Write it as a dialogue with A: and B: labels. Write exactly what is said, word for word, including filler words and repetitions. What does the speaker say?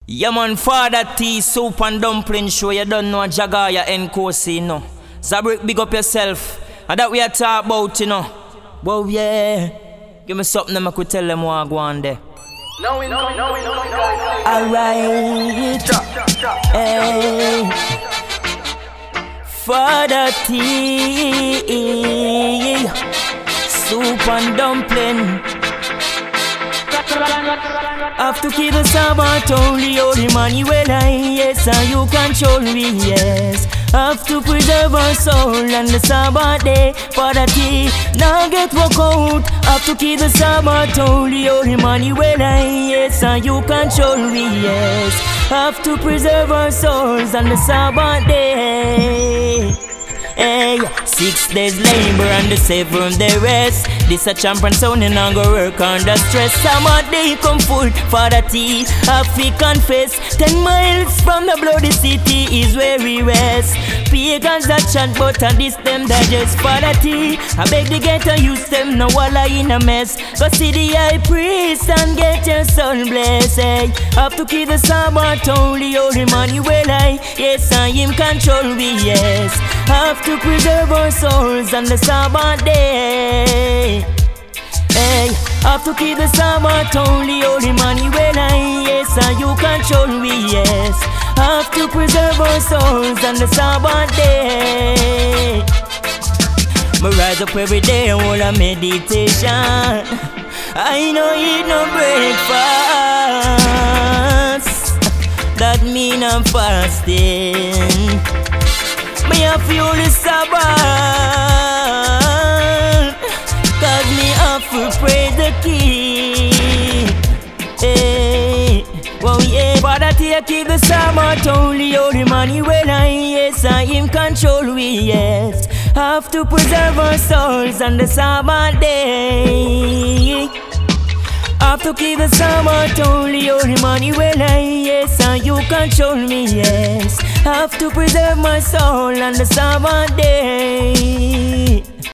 A: Yeah man, Father T, Soup and Dumpling Show. You don't know Jagaya and Kosi, you know. Zabrik, big up yourself. And that we are talk about, you know. Well, yeah. Give me something that I could tell them what I go on there.
B: No, we know, no, we know, no, we know.
A: Alright. Hey. Father T, Soup and Dumpling. Have to keep the Sabbath only, holy Manuel, yes, and you control me, yes. Have to preserve our soul on the Sabbath day, Father T, now get work out. Have to keep the Sabbath only, holy Manuel, yes, and you control me, yes. Have to preserve our souls on the Sabbath day. Hey, six days labor and the seventh day rest. This a champion sound and I go work under stress. Summer day come full, Father T, have to confess. Ten miles from the bloody city is where we rest. Pagans that chant but at this them digest. Father T, I beg the ghetto use them now while I in a mess. Go see the high priest and get your son blessed. Hey, have to keep the Sabbath only, holy Manuel, yes, I him control me, yes. Have to preserve our souls on the Sabbath day. Hey, have to keep the Sabbath only, holy Manuel, yes, and you control me, yes. Have to preserve our souls on the Sabbath day. Me rise up every day and hold a meditation. I know eat no breakfast. That mean I'm fasting. Me a feel the Sabbath, cause me have to praise the King. Hey, well yeah. Father T, keep the Sabbath only, holy Manuel, yes, I him control we, yes. Have to preserve our souls on the Sabbath day. Have to keep the Sabbath only, holy Manuel, yes, and you control me, yes. Have to preserve my soul on the Sabbath day.